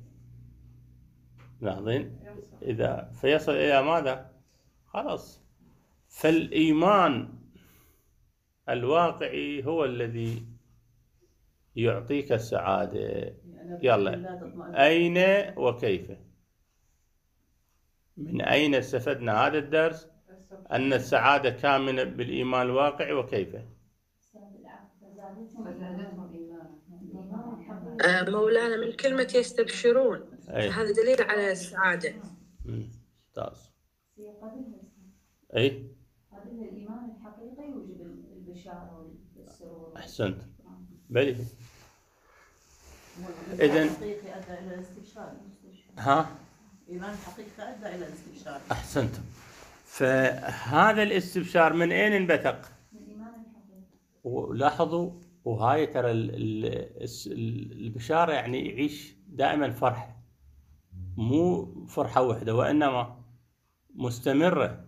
لاحظين إذا فيصل إلى ماذا؟ خلاص. فالإيمان الواقعي هو الذي يعطيك السعادة. يلا أين وكيف؟ من أين استفدنا هذا الدرس؟ أن السعادة كامنة بالإيمان الواقعي. وكيف؟ آه مولانا من كلمة يستبشرون، هذا دليل على السعادة. ممتاز. أي قبل الإيمان الحقيقي يوجب البشارة والسرور. أحسنت. بلي إذن الحقيقي أدى إلى الاستبشار. ها؟ الإيمان الحقيقي أدى إلى الاستبشار. أحسنتم. فهذا الاستبشار من أين انبثق؟ من الإيمان الحقيقي. ولاحظوا، وهاي ترى البشارة يعني يعيش دائما فرحة، مو فرحة واحدة وإنما مستمرة.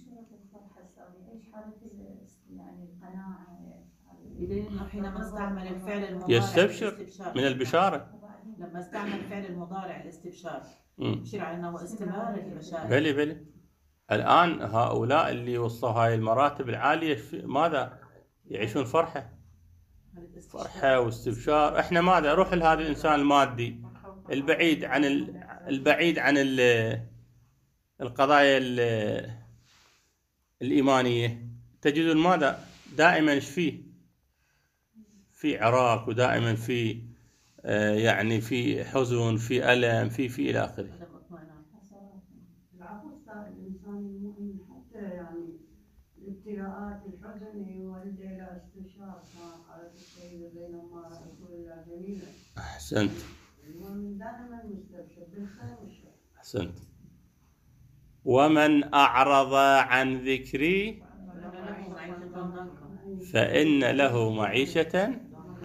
حينما استعمل الفعل المضارع يستبشر من البشارة. لما استعمل الفعل المضارع الاستبشار يشير على أنه استمرار البشارة. بلي بلي. الآن هؤلاء اللي وصلوا هاي المراتب العالية ماذا يعيشون؟ فرحة فرحة واستبشار. احنا ماذا روح لهذا الإنسان المادي البعيد عن البعيد عن القضايا الإيمانية، تجدون ماذا دائما ايش فيه؟ في عراق، ودائما في آه يعني في حزن، في ألم، في في إلى آخره. الإنسان المؤمن حتى يعني الابتلاءات الحزن يولد إلى استبشار كما قالت السيدة بينما رسول الله جميلة. أحسنت. المؤمن دائما مستبشر بالخير والشر. أحسنت. ومن أعرض عن ذكري فإن له معيشة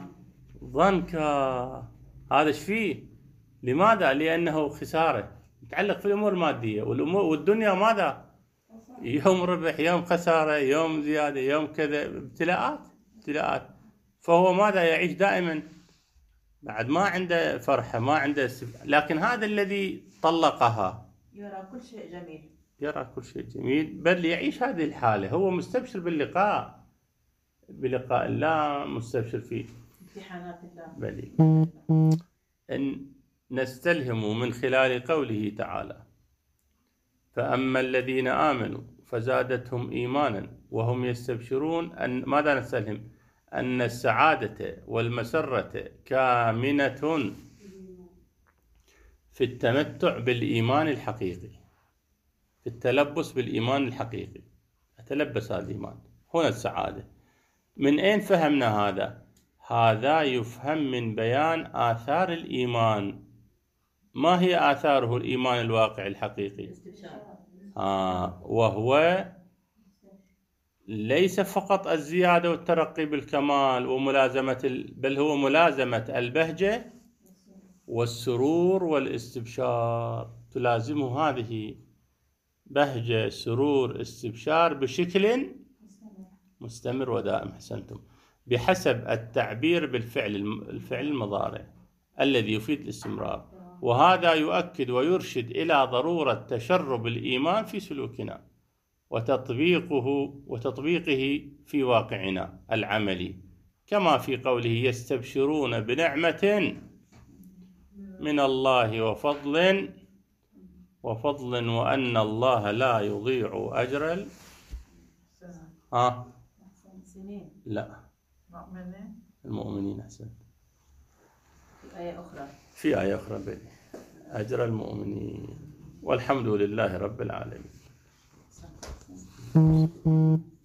ضنكا. هذا ايش فيه؟ لماذا؟ لأنه خسارة يتعلق في الأمور المادية، والأمور والدنيا ماذا؟ يوم ربح، يوم خسارة، يوم زيادة، يوم كذا، ابتلاءات ابتلاءات. فهو ماذا؟ يعيش دائما بعد ما عنده فرحة، ما عنده سف... لكن هذا الذي طلقها يرى كل شيء جميل، يرى كل شيء جميل، بل يعيش هذه الحالة، هو مستبشر باللقاء بلقاء الله، مستبشر فيه امتحانات الله. بلي. إن نستلهم من خلال قوله تعالى: فأما الذين آمنوا فزادتهم إيمانا وهم يستبشرون، أن ماذا نستلهم؟ أن السعادة والمسرة كامنة في التمتع بالإيمان الحقيقي، في التلبس بالإيمان الحقيقي. أتلبس هذا الإيمان، هنا السعادة. من أين فهمنا هذا؟ هذا يفهم من بيان آثار الإيمان. ما هي آثاره الإيمان الواقع الحقيقي؟ آه وهو ليس فقط الزيادة والترقي بالكمال وملازمة ال... بل هو ملازمة البهجة والسرور والاستبشار. تلازمه هذه بهجة، سرور، استبشار بشكل مستمر ودائم. أحسنتم. بحسب التعبير بالفعل الفعل المضارع الذي يفيد الاستمرار، وهذا يؤكد ويرشد إلى ضرورة تشرب الإيمان في سلوكنا وتطبيقه وتطبيقه في واقعنا العملي، كما في قوله: يستبشرون بنعمة من الله وفضل وفضل وأن الله لا يضيع أجر ال... ها لا مؤمنين المؤمنين. أحسن. في آية أخرى في آية أخرى بني أجر المؤمنين. والحمد لله رب العالمين.